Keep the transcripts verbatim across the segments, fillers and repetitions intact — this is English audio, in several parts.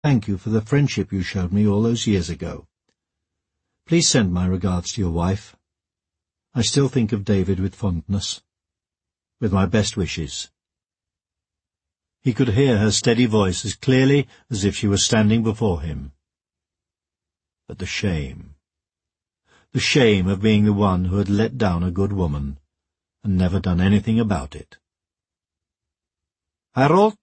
thank you for the friendship you showed me all those years ago. Please send my regards to your wife. I still think of David with fondness. With my best wishes." He could hear her steady voice as clearly as if she were standing before him. But the shame. The shame of being the one who had let down a good woman, and never done anything about it. "Harold?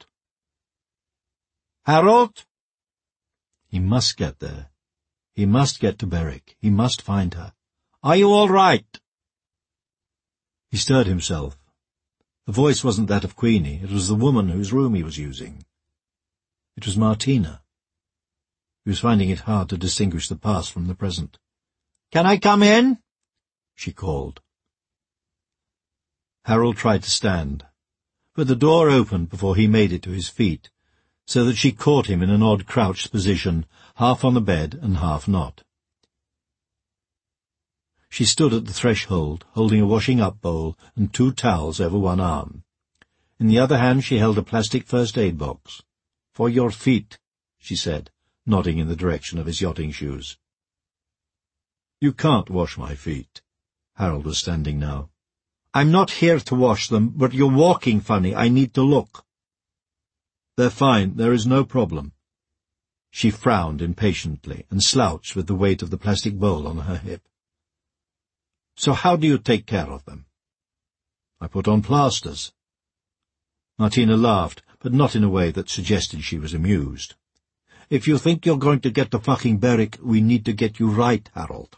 Harold?" He must get there. He must get to Berwick. He must find her. "Are you all right?" He stirred himself. The voice wasn't that of Queenie. It was the woman whose room he was using. It was Martina. He was finding it hard to distinguish the past from the present. "Can I come in?" she called. Harold tried to stand, but the door opened before he made it to his feet, so that she caught him in an odd crouched position, half on the bed and half not. She stood at the threshold, holding a washing-up bowl and two towels over one arm. In the other hand she held a plastic first-aid box. "For your feet," she said, nodding in the direction of his yachting shoes. "You can't wash my feet." Harold was standing now. "I'm not here to wash them, but you're walking funny. I need to look." "They're fine. There is no problem." She frowned impatiently and slouched with the weight of the plastic bowl on her hip. "So how do you take care of them?" "I put on plasters." Martina laughed, but not in a way that suggested she was amused. "If you think you're going to get to fucking Berwick, we need to get you right, Harold."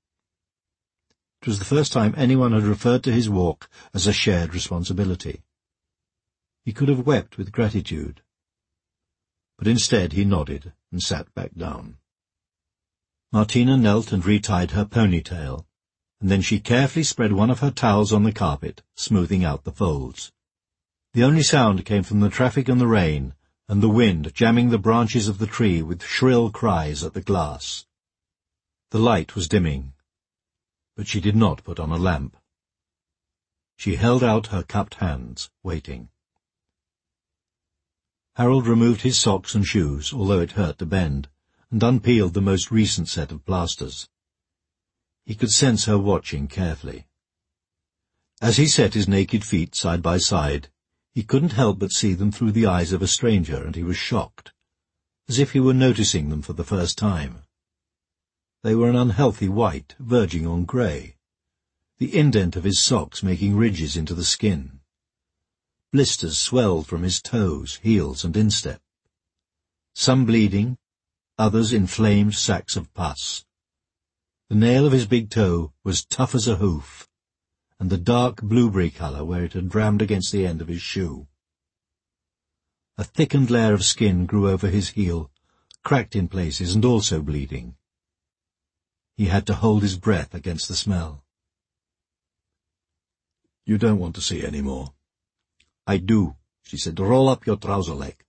It was the first time anyone had referred to his walk as a shared responsibility. He could have wept with gratitude. But instead he nodded and sat back down. Martina knelt and retied her ponytail, and then she carefully spread one of her towels on the carpet, smoothing out the folds. The only sound came from the traffic and the rain, and the wind jamming the branches of the tree with shrill cries at the glass. The light was dimming, but she did not put on a lamp. She held out her cupped hands, waiting. Harold removed his socks and shoes, although it hurt to bend, and unpeeled the most recent set of plasters. He could sense her watching carefully. As he set his naked feet side by side, he couldn't help but see them through the eyes of a stranger, and he was shocked, as if he were noticing them for the first time. They were an unhealthy white, verging on grey, the indent of his socks making ridges into the skin. Blisters swelled from his toes, heels, and instep. Some bleeding, others inflamed sacks of pus. The nail of his big toe was tough as a hoof, and the dark blueberry colour where it had rammed against the end of his shoe. A thickened layer of skin grew over his heel, cracked in places and also bleeding. He had to hold his breath against the smell. "You don't want to see any more." "I do," she said. "Roll up your trouser leg."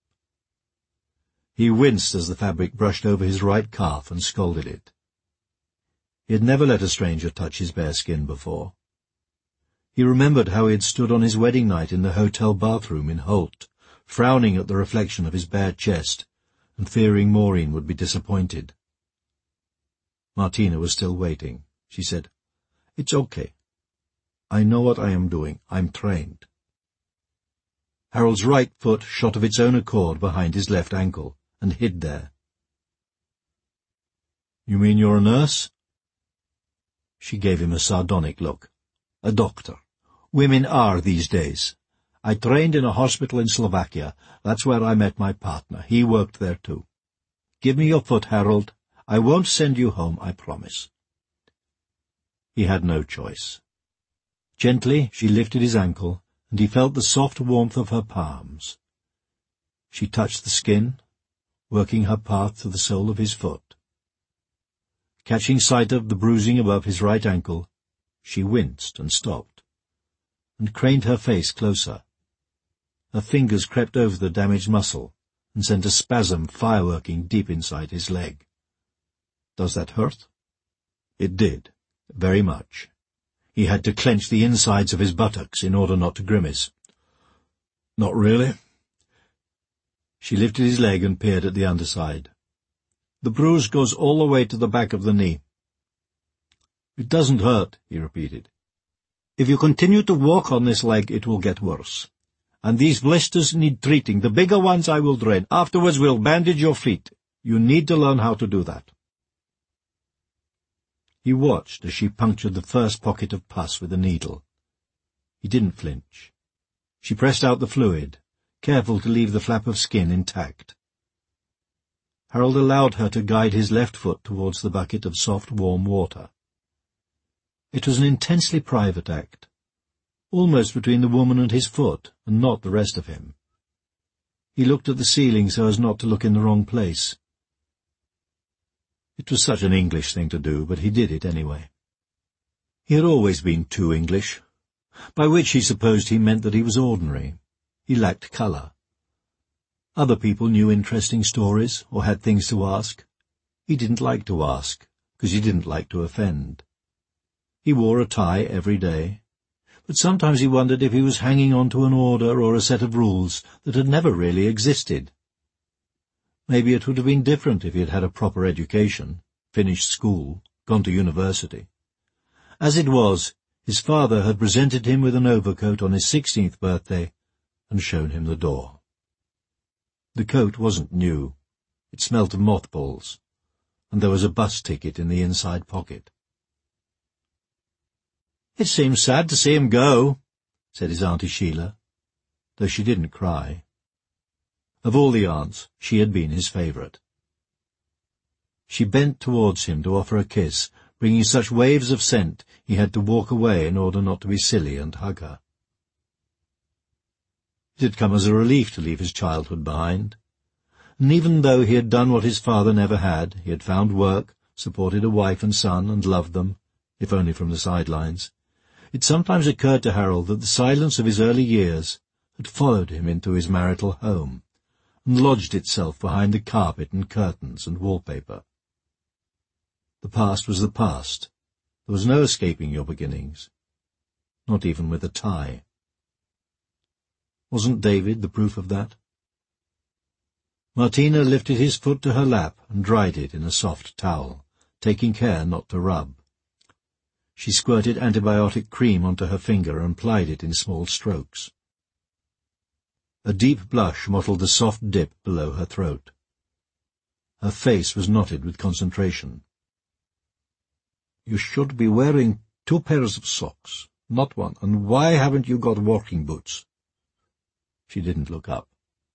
He winced as the fabric brushed over his right calf and scalded it. He had never let a stranger touch his bare skin before. He remembered how he had stood on his wedding night in the hotel bathroom in Holt, frowning at the reflection of his bare chest, and fearing Maureen would be disappointed. Martina was still waiting. She said, "It's okay. I know what I am doing. I'm trained." Harold's right foot shot of its own accord behind his left ankle, and hid there. "You mean you're a nurse?" She gave him a sardonic look. "A doctor. Women are these days. I trained in a hospital in Slovakia. That's where I met my partner. He worked there too. Give me your foot, Harold. I won't send you home, I promise." He had no choice. Gently she lifted his ankle, and he felt the soft warmth of her palms. She touched the skin, working her path to the sole of his foot. Catching sight of the bruising above his right ankle, she winced and stopped, and craned her face closer. Her fingers crept over the damaged muscle and sent a spasm fireworking deep inside his leg. "Does that hurt?" It did, very much. He had to clench the insides of his buttocks in order not to grimace. "Not really." She lifted his leg and peered at the underside. "The bruise goes all the way to the back of the knee." "It doesn't hurt," he repeated. "If you continue to walk on this leg, it will get worse. And these blisters need treating. The bigger ones I will drain. Afterwards we'll bandage your feet. You need to learn how to do that." He watched as she punctured the first pocket of pus with a needle. He didn't flinch. She pressed out the fluid, careful to leave the flap of skin intact. Harold allowed her to guide his left foot towards the bucket of soft, warm water. It was an intensely private act, almost between the woman and his foot, and not the rest of him. He looked at the ceiling so as not to look in the wrong place. It was such an English thing to do, but he did it anyway. He had always been too English, by which he supposed he meant that he was ordinary. He lacked colour. Other people knew interesting stories, or had things to ask. He didn't like to ask, because he didn't like to offend. He wore a tie every day, but sometimes he wondered if he was hanging on to an order or a set of rules that had never really existed. Maybe it would have been different if he had had a proper education, finished school, gone to university. As it was, his father had presented him with an overcoat on his sixteenth birthday and shown him the door. The coat wasn't new. It smelt of mothballs, and there was a bus ticket in the inside pocket. "It seems sad to see him go," said his Auntie Sheila, though she didn't cry. Of all the aunts, she had been his favourite. She bent towards him to offer a kiss, bringing such waves of scent he had to walk away in order not to be silly and hug her. It had come as a relief to leave his childhood behind, and even though he had done what his father never had, he had found work, supported a wife and son, and loved them, if only from the sidelines, it sometimes occurred to Harold that the silence of his early years had followed him into his marital home, and lodged itself behind the carpet and curtains and wallpaper. The past was the past. There was no escaping your beginnings, not even with a tie. Wasn't David the proof of that? Martina lifted his foot to her lap and dried it in a soft towel, taking care not to rub. She squirted antibiotic cream onto her finger and plied it in small strokes. A deep blush mottled the soft dip below her throat. Her face was knotted with concentration. "You should be wearing two pairs of socks, not one, and why haven't you got walking boots?" She didn't look up.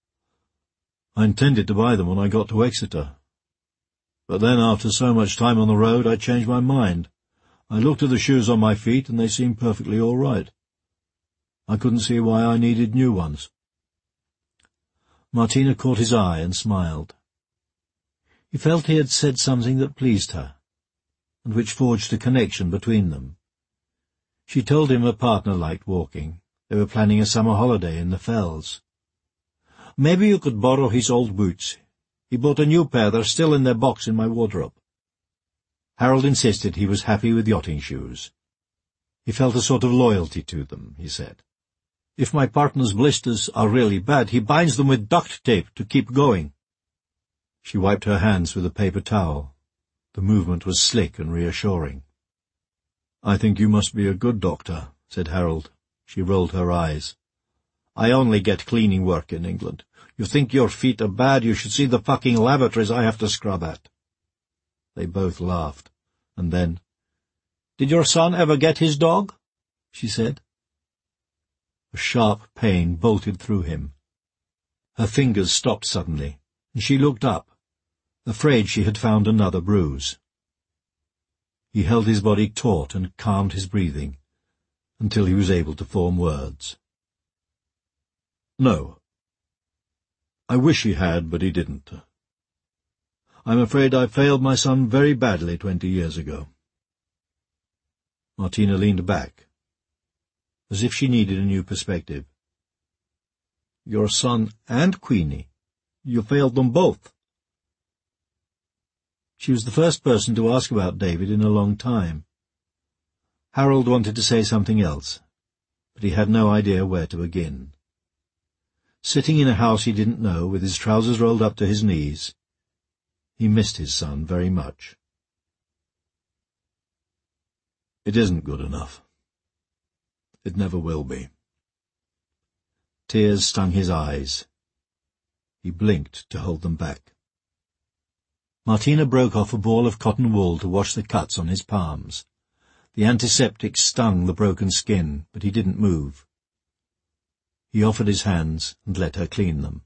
"I intended to buy them when I got to Exeter. But then, after so much time on the road, I changed my mind. I looked at the shoes on my feet, and they seemed perfectly all right. I couldn't see why I needed new ones." Martina caught his eye and smiled. He felt he had said something that pleased her, and which forged a connection between them. She told him her partner liked walking. They were planning a summer holiday in the Fells. "Maybe you could borrow his old boots. He bought a new pair. They're still in their box in my wardrobe." Harold insisted he was happy with yachting shoes. He felt a sort of loyalty to them, he said. "If my partner's blisters are really bad, he binds them with duct tape to keep going." She wiped her hands with a paper towel. The movement was slick and reassuring. "I think you must be a good doctor," said Harold. She rolled her eyes. "I only get cleaning work in England. You think your feet are bad, you should see the fucking lavatories I have to scrub at." They both laughed, and then, "Did your son ever get his dog?" she said. A sharp pain bolted through him. Her fingers stopped suddenly, and she looked up, afraid she had found another bruise. He held his body taut and calmed his breathing, until he was able to form words. "No. I wish he had, but he didn't. I'm afraid I failed my son very badly twenty years ago." Martina leaned back, as if she needed a new perspective. "Your son and Queenie? You failed them both?" She was the first person to ask about David in a long time. Harold wanted to say something else, but he had no idea where to begin. sitting in a house he didn't know, with his trousers rolled up to his knees. He missed his son very much. It isn't good enough. It never will be. Tears stung his eyes. He blinked to hold them back. Martina broke off a ball of cotton wool to wash the cuts on his palms. The antiseptic stung the broken skin, but he didn't move. He offered his hands and let her clean them.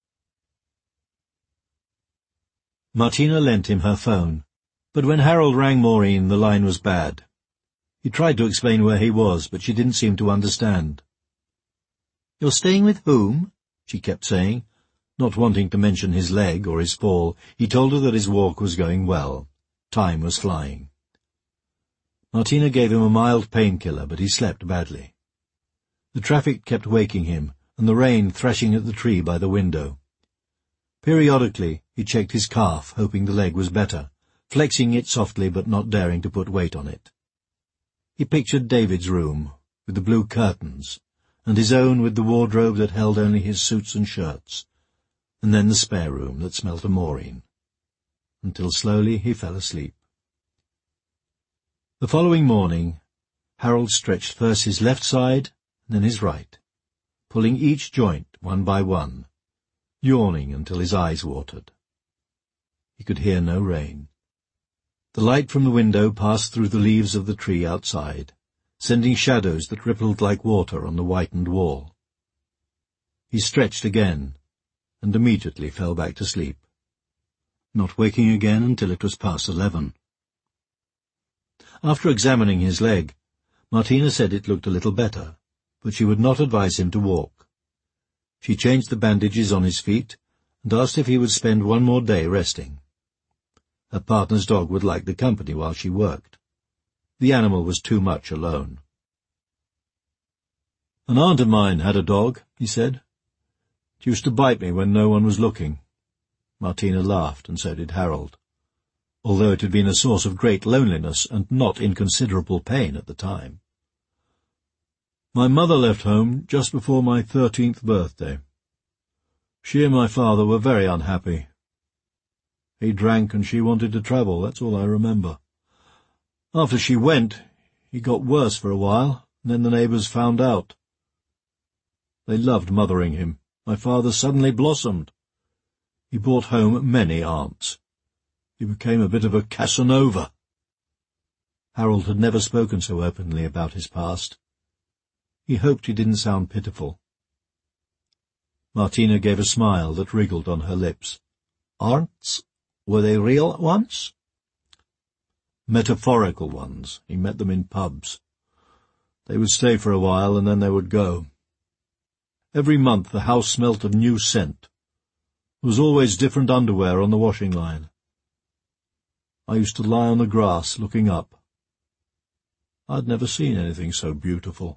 Martina lent him her phone, but when Harold rang Maureen, the line was bad. He tried to explain where he was, but she didn't seem to understand. "You're staying with whom?" she kept saying. Not wanting to mention his leg or his fall, he told her that his walk was going well. Time was flying. Martina gave him a mild painkiller, but he slept badly. The traffic kept waking him, and the rain thrashing at the tree by the window. Periodically he checked his calf, hoping the leg was better, flexing it softly but not daring to put weight on it. He pictured David's room, with the blue curtains, and his own with the wardrobe that held only his suits and shirts, and then the spare room that smelt of Maureen, until slowly he fell asleep. The following morning, Harold stretched first his left side, then his right, pulling each joint one by one, yawning until his eyes watered. He could hear no rain. The light from the window passed through the leaves of the tree outside, sending shadows that rippled like water on the whitened wall. He stretched again, and immediately fell back to sleep, not waking again until it was past eleven. After examining his leg, Martina said it looked a little better, but she would not advise him to walk. She changed the bandages on his feet and asked if he would spend one more day resting. Her partner's dog would like the company while she worked. The animal was too much alone. "An aunt of mine had a dog," he said. "It used to bite me when no one was looking." Martina laughed, and so did Harold, although it had been a source of great loneliness and not inconsiderable pain at the time. "My mother left home just before my thirteenth birthday. She and my father were very unhappy. He drank and she wanted to travel, that's all I remember. After she went, he got worse for a while, and then the neighbours found out. They loved mothering him. My father suddenly blossomed. He brought home many aunts. He became a bit of a Casanova." Harold had never spoken so openly about his past. He hoped he didn't sound pitiful. Martina gave a smile that wriggled on her lips. "Aunts? Were they real ones?" "Metaphorical ones. He met them in pubs. They would stay for a while, and then they would go. Every month the house smelt of new scent. There was always different underwear on the washing line. I used to lie on the grass, looking up. I'd never seen anything so beautiful."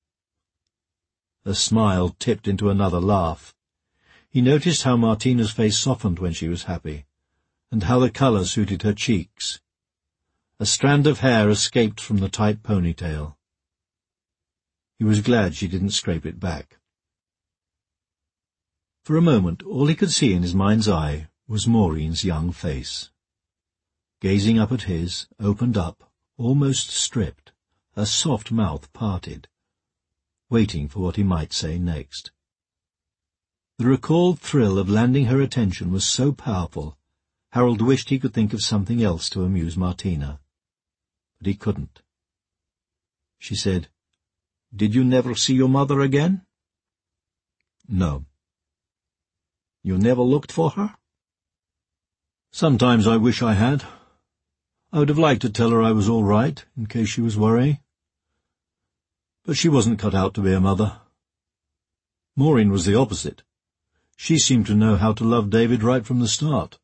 Her smile tipped into another laugh. He noticed how Martina's face softened when she was happy, and how the colour suited her cheeks. A strand of hair escaped from the tight ponytail. He was glad she didn't scrape it back. For a moment, all he could see in his mind's eye was Maureen's young face. Gazing up at his, opened up, almost stripped, her soft mouth parted, waiting for what he might say next. The recalled thrill of landing her attention was so powerful, Harold wished he could think of something else to amuse Martina. But he couldn't. She said, "Did you never see your mother again?" "No." "You never looked for her?" "Sometimes I wish I had. I would have liked to tell her I was all right, in case she was worrying. But she wasn't cut out to be a mother. Maureen was the opposite. She seemed to know how to love David right from the start."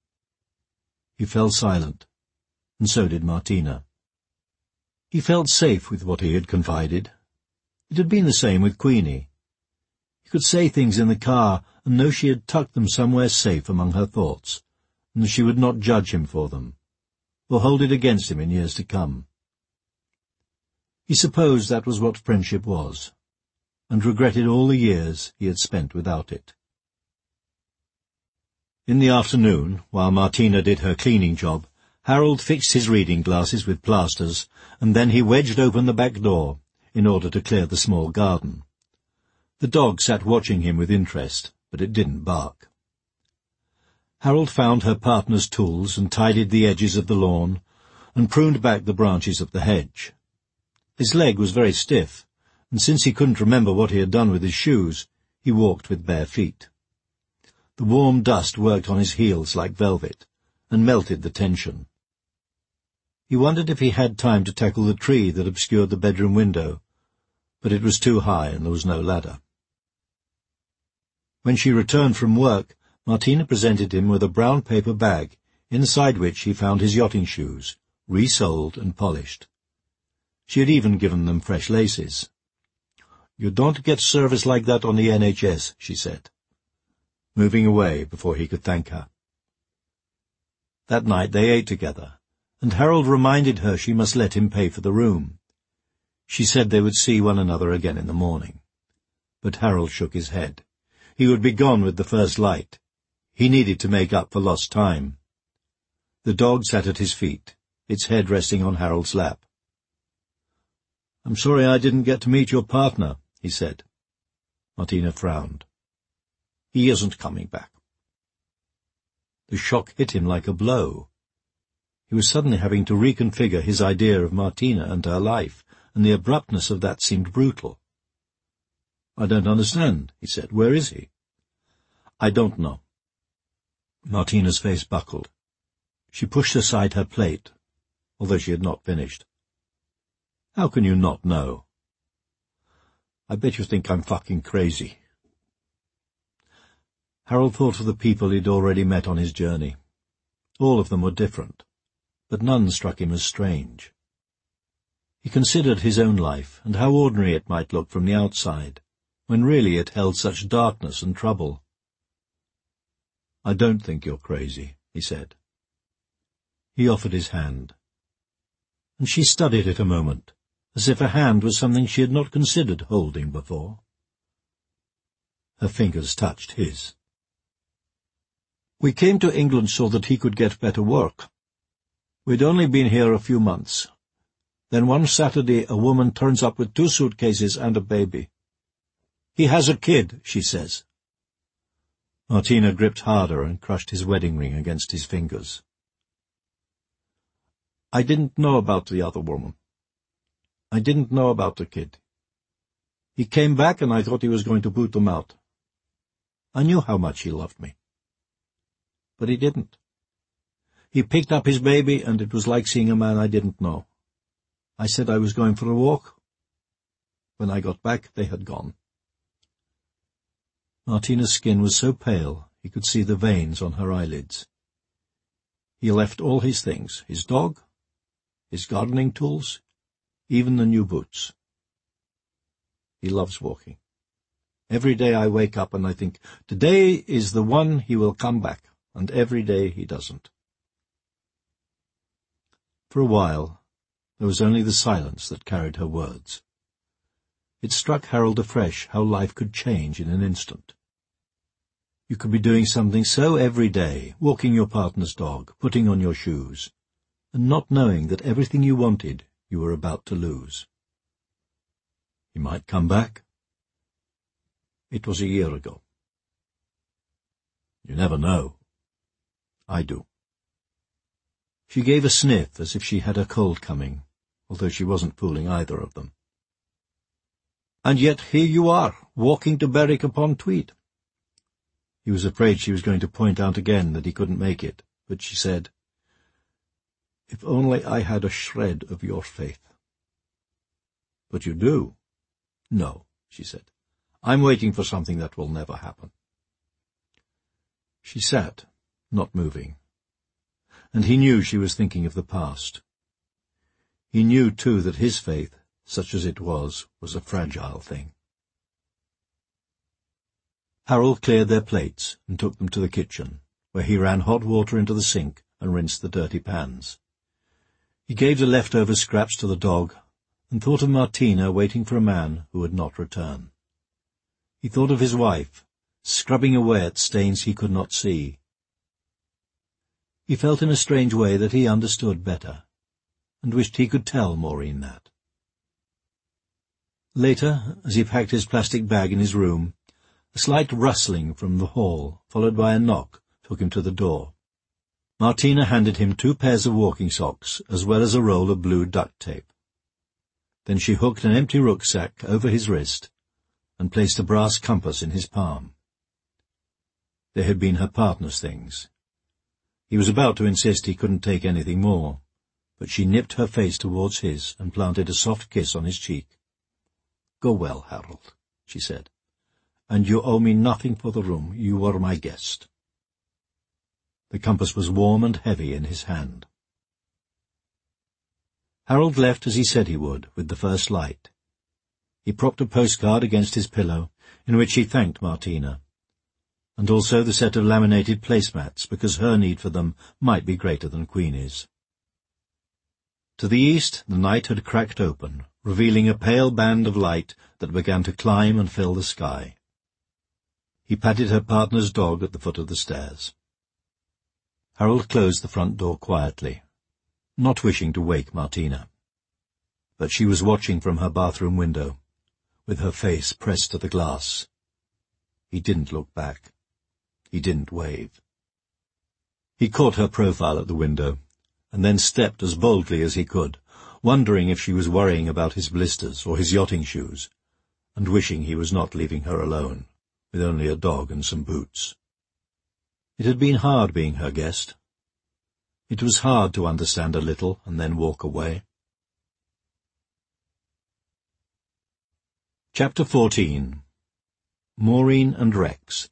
He fell silent, and so did Martina. He felt safe with what he had confided. It had been the same with Queenie. He could say things in the car and know she had tucked them somewhere safe among her thoughts, and she would not judge him for them, or hold it against him in years to come. He supposed that was what friendship was, and regretted all the years he had spent without it. In the afternoon, while Martina did her cleaning job, Harold fixed his reading glasses with plasters, and then he wedged open the back door in order to clear the small garden. The dog sat watching him with interest, but it didn't bark. Harold found her partner's tools and tidied the edges of the lawn and pruned back the branches of the hedge. His leg was very stiff, and since he couldn't remember what he had done with his shoes, he walked with bare feet. The warm dust worked on his heels like velvet and melted the tension. He wondered if he had time to tackle the tree that obscured the bedroom window, but it was too high and there was no ladder. When she returned from work, Martina presented him with a brown paper bag, inside which he found his yachting shoes, resoled and polished. She had even given them fresh laces. "You don't get service like that on the N H S," she said, moving away before he could thank her. That night they ate together, and Harold reminded her she must let him pay for the room. She said they would see one another again in the morning. But Harold shook his head. He would be gone with the first light. He needed to make up for lost time. The dog sat at his feet, its head resting on Harold's lap. "I'm sorry I didn't get to meet your partner," he said. Martina frowned. "He isn't coming back." The shock hit him like a blow. He was suddenly having to reconfigure his idea of Martina and her life, and the abruptness of that seemed brutal. "I don't understand," he said. "Where is he?" "I don't know." Martina's face buckled. She pushed aside her plate, although she had not finished. "How can you not know?" "I bet you think I'm fucking crazy." Harold thought of the people he'd already met on his journey. All of them were different, but none struck him as strange. He considered his own life and how ordinary it might look from the outside, when really it held such darkness and trouble. "I don't think you're crazy," he said. He offered his hand, and she studied it a moment, as if a hand was something she had not considered holding before. Her fingers touched his. "We came to England so that he could get better work. We'd only been here a few months. Then one Saturday a woman turns up with two suitcases and a baby. 'He has a kid,' she says." Martina gripped harder and crushed his wedding ring against his fingers. "I didn't know about the other woman. I didn't know about the kid. He came back and I thought he was going to boot them out. I knew how much he loved me. But he didn't. He picked up his baby, and it was like seeing a man I didn't know. I said I was going for a walk. When I got back, they had gone." Martina's skin was so pale he could see the veins on her eyelids. He left all his things, his dog, his gardening tools, even the new boots. He loves walking. Every day I wake up and I think, today is the one he will come back, and every day he doesn't. For a while, there was only the silence that carried her words. It struck Harold afresh how life could change in an instant. You could be doing something so everyday, walking your partner's dog, putting on your shoes, and not knowing that everything you wanted you were about to lose. He might come back. It was a year ago. You never know. I do. She gave a sniff as if she had a cold coming, although she wasn't fooling either of them. "And yet here you are, walking to Berwick-upon-Tweed." He was afraid she was going to point out again that he couldn't make it, but she said, "If only I had a shred of your faith." "But you do." "No," she said. "I'm waiting for something that will never happen." She sat, not moving, and he knew she was thinking of the past. He knew, too, that his faith, such as it was, was a fragile thing. Harold cleared their plates and took them to the kitchen, where he ran hot water into the sink and rinsed the dirty pans. He gave the leftover scraps to the dog and thought of Martina waiting for a man who would not return. He thought of his wife, scrubbing away at stains he could not see. He felt in a strange way that he understood better, and wished he could tell Maureen that. Later, as he packed his plastic bag in his room, a slight rustling from the hall, followed by a knock, took him to the door. Martina handed him two pairs of walking socks, as well as a roll of blue duct tape. Then she hooked an empty rucksack over his wrist and placed a brass compass in his palm. They had been her partner's things. He was about to insist he couldn't take anything more, but she nipped her face towards his and planted a soft kiss on his cheek. "Go well, Harold," she said, "and you owe me nothing for the room. You were my guest." The compass was warm and heavy in his hand. Harold left as he said he would, with the first light. He propped a postcard against his pillow, in which he thanked Martina, and also the set of laminated placemats, because her need for them might be greater than Queenie's. To the east the night had cracked open, revealing a pale band of light that began to climb and fill the sky. He patted her partner's dog at the foot of the stairs. Harold closed the front door quietly, not wishing to wake Martina. But she was watching from her bathroom window, with her face pressed to the glass. He didn't look back. He didn't wave. He caught her profile at the window, and then stepped as boldly as he could, wondering if she was worrying about his blisters or his yachting shoes, and wishing he was not leaving her alone, with only a dog and some boots. It had been hard being her guest. It was hard to understand a little and then walk away. Chapter fourteen. Maureen and Rex.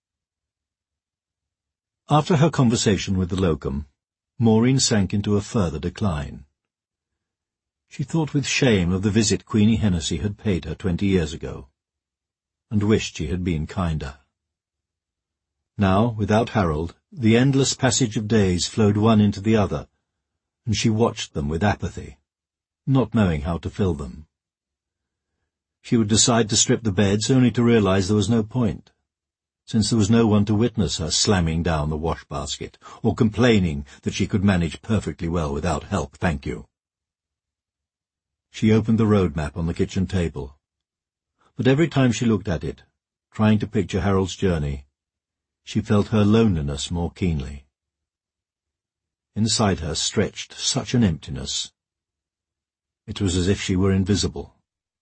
After her conversation with the locum, Maureen sank into a further decline. She thought with shame of the visit Queenie Hennessy had paid her twenty years ago, and wished she had been kinder. Now, without Harold, the endless passage of days flowed one into the other, and she watched them with apathy, not knowing how to fill them. She would decide to strip the beds only to realize there was no point, since there was no one to witness her slamming down the wash-basket, or complaining that she could manage perfectly well without help, thank you. She opened the road map on the kitchen table, but every time she looked at it, trying to picture Harold's journey, she felt her loneliness more keenly. Inside her stretched such an emptiness. It was as if she were invisible.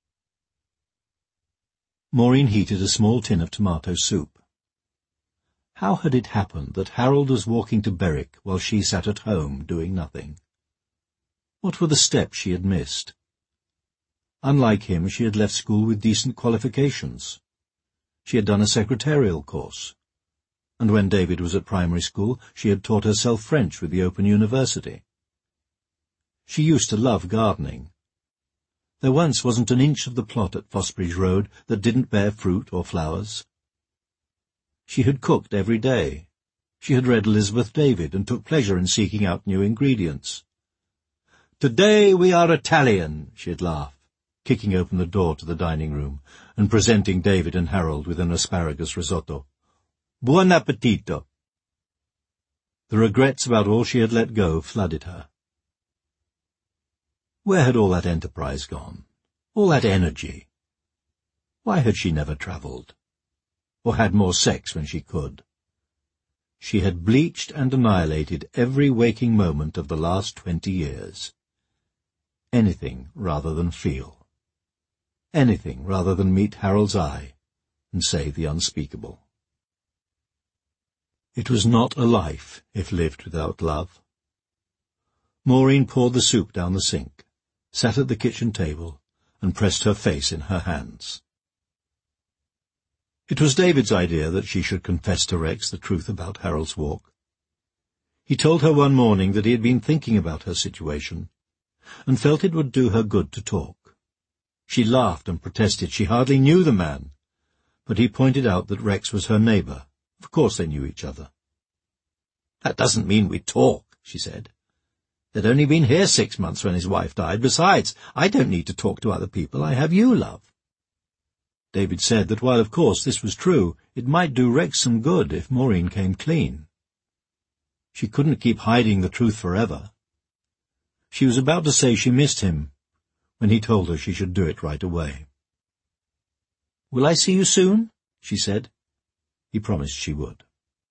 Maureen heated a small tin of tomato soup. How had it happened that Harold was walking to Berwick while she sat at home doing nothing? What were the steps she had missed? Unlike him, she had left school with decent qualifications. She had done a secretarial course, and when David was at primary school, she had taught herself French with the Open University. She used to love gardening. There once wasn't an inch of the plot at Fossbridge Road that didn't bear fruit or flowers. She had cooked every day. She had read Elizabeth David and took pleasure in seeking out new ingredients. "Today we are Italian," she had laughed, kicking open the door to the dining room and presenting David and Harold with an asparagus risotto. "Buon appetito." The regrets about all she had let go flooded her. Where had all that enterprise gone? All that energy? Why had she never travelled? Or had more sex when she could? She had bleached and annihilated every waking moment of the last twenty years. Anything rather than feel. Anything rather than meet Harold's eye and say the unspeakable. It was not a life if lived without love. Maureen poured the soup down the sink, sat at the kitchen table, and pressed her face in her hands. It was David's idea that she should confess to Rex the truth about Harold's walk. He told her one morning that he had been thinking about her situation, and felt it would do her good to talk. She laughed and protested she hardly knew the man, but he pointed out that Rex was her neighbour. Of course they knew each other. "That doesn't mean we talk," she said. "They'd only been here six months when his wife died. Besides, I don't need to talk to other people. I have you, love." David said that while of course this was true, it might do Rex some good if Maureen came clean. She couldn't keep hiding the truth forever. She was about to say she missed him, when he told her she should do it right away. "Will I see you soon?" she said. He promised she would.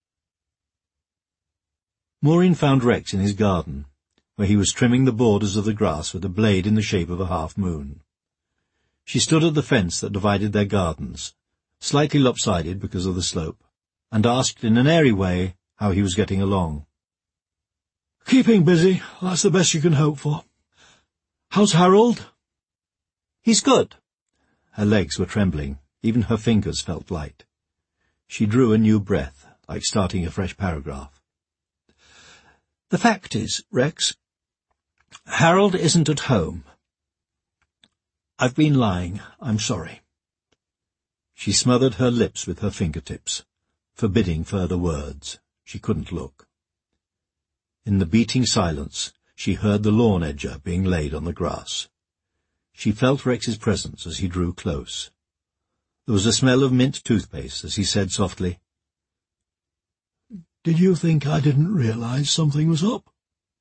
Maureen found Rex in his garden, where he was trimming the borders of the grass with a blade in the shape of a half-moon. She stood at the fence that divided their gardens, slightly lopsided because of the slope, and asked in an airy way how he was getting along. "Keeping busy, that's the best you can hope for. How's Harold?" "He's good." Her legs were trembling, even her fingers felt light. She drew a new breath, like starting a fresh paragraph. "The fact is, Rex, Harold isn't at home. I've been lying, I'm sorry." She smothered her lips with her fingertips, forbidding further words. She couldn't look. In the beating silence, she heard the lawn edger being laid on the grass. She felt Rex's presence as he drew close. There was a smell of mint toothpaste as he said softly, "Did you think I didn't realize something was up?"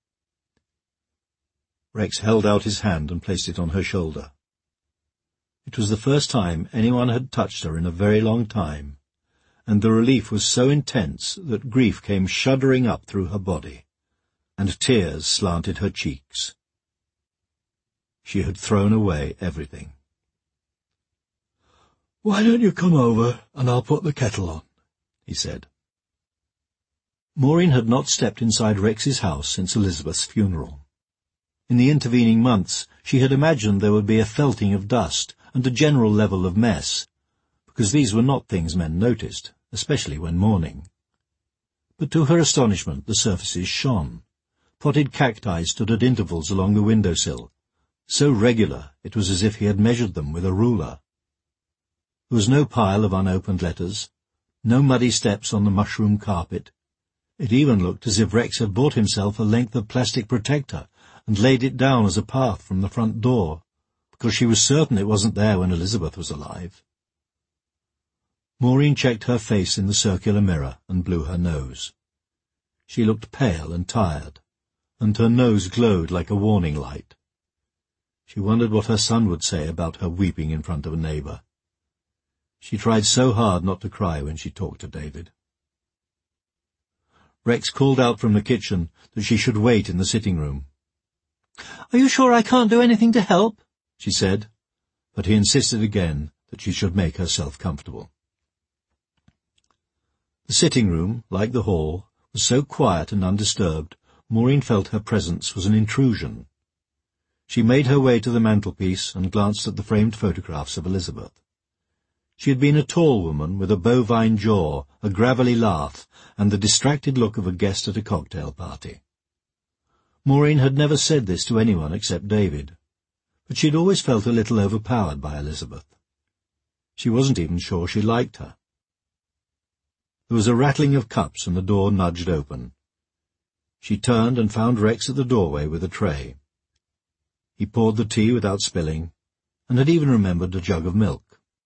Rex held out his hand and placed it on her shoulder. It was the first time anyone had touched her in a very long time, and the relief was so intense that grief came shuddering up through her body, and tears slanted her cheeks. She had thrown away everything. "Why don't you come over, and I'll put the kettle on," he said. Maureen had not stepped inside Rex's house since Elizabeth's funeral. In the intervening months she had imagined there would be a felting of dust and a general level of mess, because these were not things men noticed, especially when mourning. But to her astonishment the surfaces shone. Potted cacti stood at intervals along the window-sill, so regular it was as if he had measured them with a ruler. There was no pile of unopened letters, no muddy steps on the mushroom carpet. It even looked as if Rex had bought himself a length of plastic protector and laid it down as a path from the front door, because she was certain it wasn't there when Elizabeth was alive. Maureen checked her face in the circular mirror and blew her nose. She looked pale and tired, and her nose glowed like a warning light. She wondered what her son would say about her weeping in front of a neighbour. She tried so hard not to cry when she talked to David. Rex called out from the kitchen that she should wait in the sitting-room. "Are you sure I can't do anything to help?" she said, but he insisted again that she should make herself comfortable. The sitting-room, like the hall, was so quiet and undisturbed, Maureen felt her presence was an intrusion. She made her way to the mantelpiece and glanced at the framed photographs of Elizabeth. She had been a tall woman with a bovine jaw, a gravelly laugh, and the distracted look of a guest at a cocktail party. Maureen had never said this to anyone except David, but she had always felt a little overpowered by Elizabeth. She wasn't even sure she liked her. There was a rattling of cups and the door nudged open. She turned and found Rex at the doorway with a tray. He poured the tea without spilling, and had even remembered a jug of milk.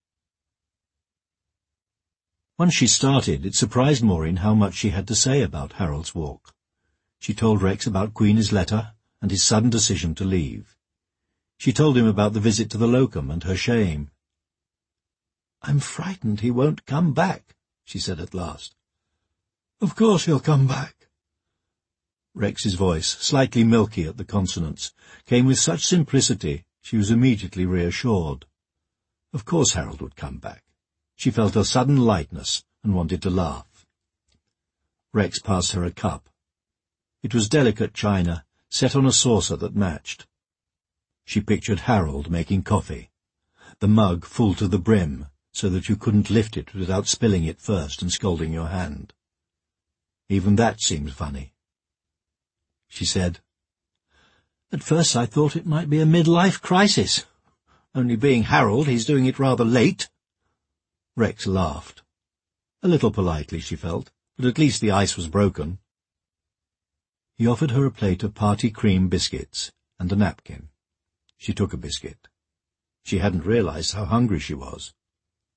Once she started, it surprised Maureen how much she had to say about Harold's walk. She told Rex about Queenie's letter and his sudden decision to leave. She told him about the visit to the locum and her shame. "I'm frightened he won't come back," she said at last. "Of course he'll come back." Rex's voice, slightly milky at the consonants, came with such simplicity she was immediately reassured. Of course Harold would come back. She felt a sudden lightness and wanted to laugh. Rex passed her a cup. It was delicate china, set on a saucer that matched. She pictured Harold making coffee, the mug full to the brim, so that you couldn't lift it without spilling it first and scalding your hand. Even that seemed funny. She said, "At first I thought it might be a midlife crisis. Only being Harold, he's doing it rather late." Rex laughed. A little politely, she felt, but at least the ice was broken. He offered her a plate of party cream biscuits and a napkin. She took a biscuit. She hadn't realized how hungry she was.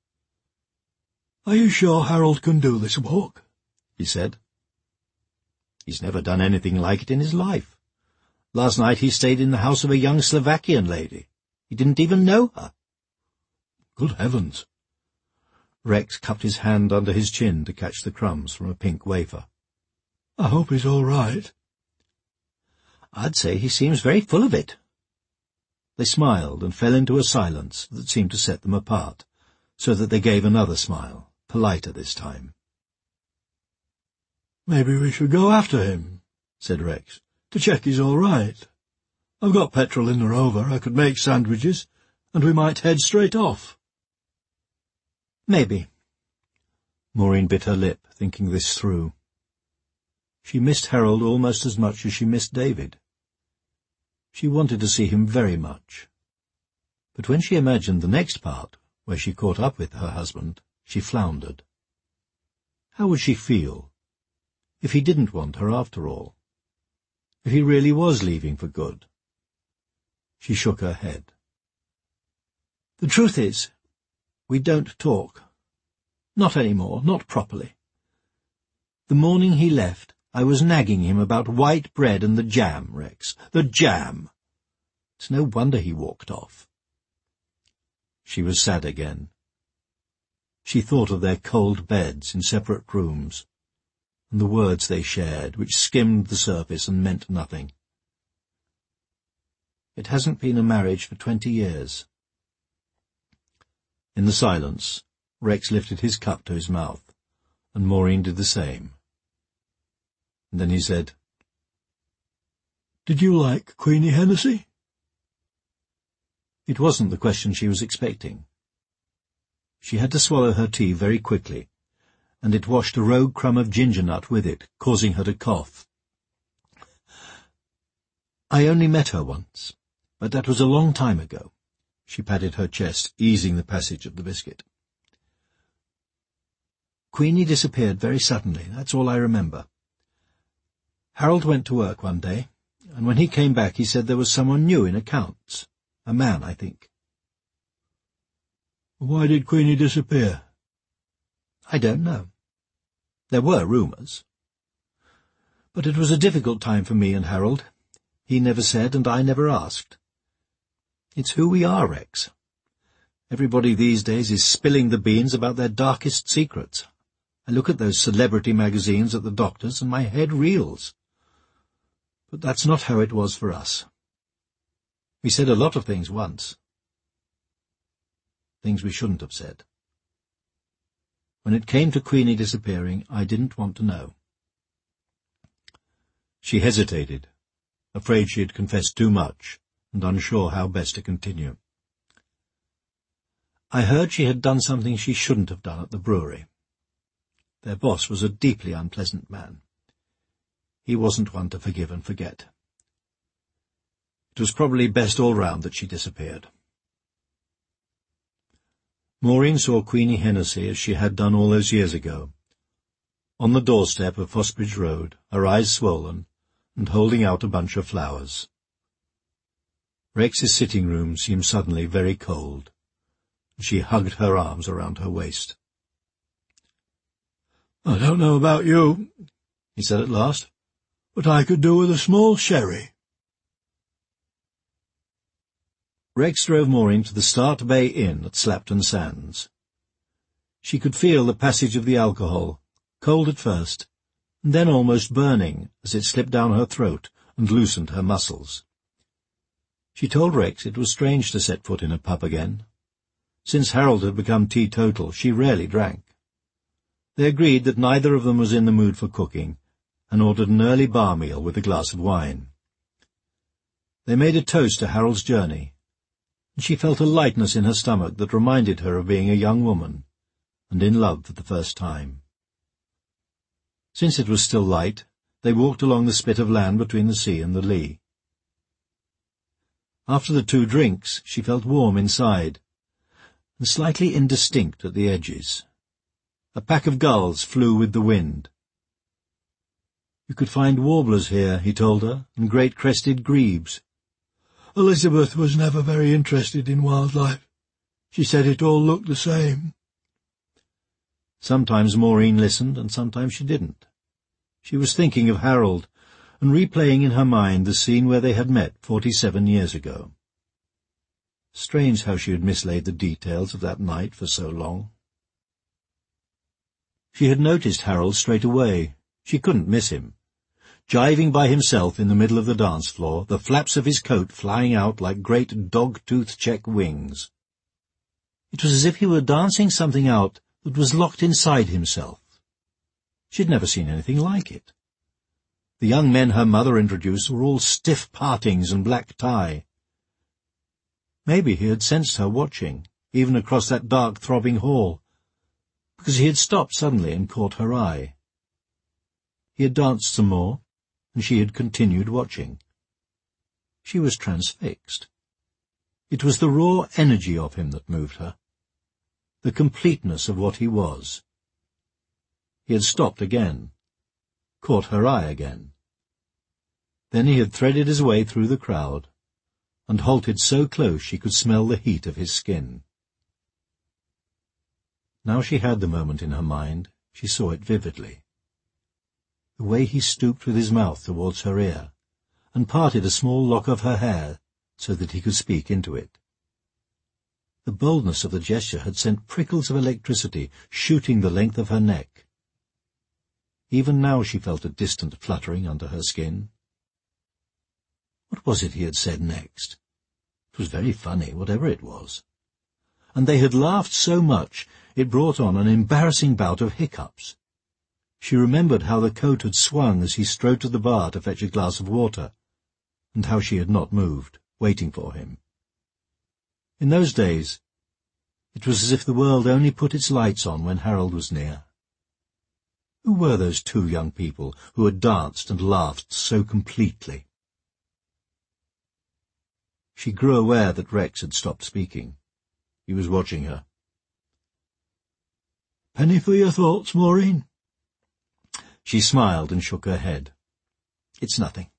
"Are you sure Harold can do this walk?" he said. "He's never done anything like it in his life. Last night he stayed in the house of a young Slovakian lady. He didn't even know her." "Good heavens!" Rex cupped his hand under his chin to catch the crumbs from a pink wafer. "I hope he's all right." "I'd say he seems very full of it." They smiled and fell into a silence that seemed to set them apart, so that they gave another smile, politer this time. "Maybe we should go after him," said Rex, "to check he's all right. I've got petrol in the Rover. I could make sandwiches, and we might head straight off." "Maybe." Maureen bit her lip, thinking this through. She missed Harold almost as much as she missed David. She wanted to see him very much. But when she imagined the next part, where she caught up with her husband, she floundered. How would she feel if he didn't want her after all? If he really was leaving for good? She shook her head. "The truth is, we don't talk. Not any more, not properly. The morning he left, I was nagging him about white bread and the jam, Rex. The jam! It's no wonder he walked off." She was sad again. She thought of their cold beds in separate rooms, and the words they shared, which skimmed the surface and meant nothing. It hasn't been a marriage for twenty years. In the silence, Rex lifted his cup to his mouth, and Maureen did the same. And then he said, "Did you like Queenie Hennessy?" It wasn't the question she was expecting. She had to swallow her tea very quickly, and it washed a rogue crumb of ginger nut with it, causing her to cough. "I only met her once, but that was a long time ago." She patted her chest, easing the passage of the biscuit. "Queenie disappeared very suddenly, that's all I remember. Harold went to work one day, and when he came back he said there was someone new in accounts. A man, I think." "Why did Queenie disappear?" "I don't know. There were rumours. But it was a difficult time for me and Harold. He never said, and I never asked. It's who we are, Rex. Everybody these days is spilling the beans about their darkest secrets. I look at those celebrity magazines at the doctor's, and my head reels. But that's not how it was for us. We said a lot of things once. Things we shouldn't have said. When it came to Queenie disappearing, I didn't want to know." She hesitated, afraid she had confessed too much, and unsure how best to continue. "I heard she had done something she shouldn't have done at the brewery. Their boss was a deeply unpleasant man. He wasn't one to forgive and forget. It was probably best all round that she disappeared." Maureen saw Queenie Hennessy as she had done all those years ago, on the doorstep of Fossbridge Road, her eyes swollen, and holding out a bunch of flowers. Rex's sitting room seemed suddenly very cold, and she hugged her arms around her waist. "I don't know about you," he said at last, "but I could do with a small sherry." Rex drove Maureen to the Start Bay Inn at Slapton Sands. She could feel the passage of the alcohol, cold at first, and then almost burning as it slipped down her throat and loosened her muscles. She told Rex it was strange to set foot in a pub again. Since Harold had become teetotal, she rarely drank. They agreed that neither of them was in the mood for cooking, and ordered an early bar meal with a glass of wine. They made a toast to Harold's journey, and she felt a lightness in her stomach that reminded her of being a young woman, and in love for the first time. Since it was still light, they walked along the spit of land between the sea and the Lee. After the two drinks, she felt warm inside, and slightly indistinct at the edges. A pack of gulls flew with the wind. You could find warblers here, he told her, and great-crested grebes. Elizabeth was never very interested in wildlife. She said it all looked the same. Sometimes Maureen listened, and sometimes she didn't. She was thinking of Harold, and replaying in her mind the scene where they had met forty-seven years ago. Strange how she had mislaid the details of that night for so long. She had noticed Harold straight away. She couldn't miss him. Jiving by himself in the middle of the dance floor, the flaps of his coat flying out like great dog-tooth check wings. It was as if he were dancing something out that was locked inside himself. She had never seen anything like it. The young men her mother introduced were all stiff partings and black tie. Maybe he had sensed her watching, even across that dark, throbbing hall, because he had stopped suddenly and caught her eye. He had danced some more, and she had continued watching. She was transfixed. It was the raw energy of him that moved her, the completeness of what he was. He had stopped again, caught her eye again. Then he had threaded his way through the crowd, and halted so close she could smell the heat of his skin. Now she had the moment in her mind. She saw it vividly. The way he stooped with his mouth towards her ear, and parted a small lock of her hair so that he could speak into it. The boldness of the gesture had sent prickles of electricity shooting the length of her neck. Even now she felt a distant fluttering under her skin. What was it he had said next? It was very funny, whatever it was. And they had laughed so much it brought on an embarrassing bout of hiccups. She remembered how the coat had swung as he strode to the bar to fetch a glass of water, and how she had not moved, waiting for him. In those days, it was as if the world only put its lights on when Harold was near. Who were those two young people who had danced and laughed so completely? She grew aware that Rex had stopped speaking. He was watching her. "Penny for your thoughts, Maureen?" She smiled and shook her head. "It's nothing."